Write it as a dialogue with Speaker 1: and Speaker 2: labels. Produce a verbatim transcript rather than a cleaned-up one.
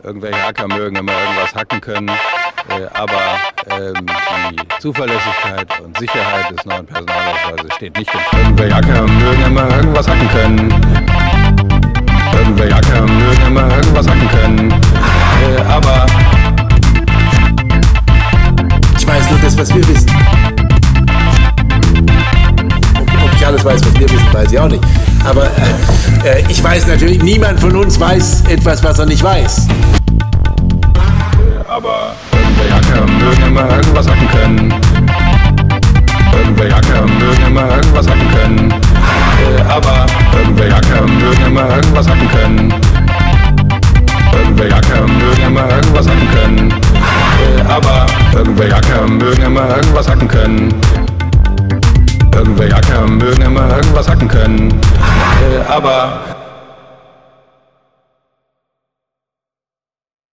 Speaker 1: irgendwelche Hacker mögen immer irgendwas hacken können, äh, aber ähm, die Zuverlässigkeit und Sicherheit des neuen Personalausweises steht nicht im Frage. Irgendwelche Hacker mögen immer irgendwas hacken können. Irgendwelche Hacker mögen immer irgendwas hacken können, äh, aber
Speaker 2: ich weiß nur das, was wir wissen. Ob ich alles weiß, was wir wissen, weiß ich auch nicht. Aber äh, äh, ich weiß natürlich, niemand von uns weiß etwas, was er nicht weiß.
Speaker 1: Aber irgendwelche Hacker mögen immer irgendwas hacken können. Irgendwelche Hacker mögen immer irgendwas hacken können. Äh, aber irgendwelche Hacker mögen immer irgendwas hacken können. Irgendwelche Hacker mögen immer irgendwas hacken können. Äh, aber irgendwelche Hacker mögen immer irgendwas hacken können. Irgendwelche Hacker mögen immer irgendwas hacken können. Äh, aber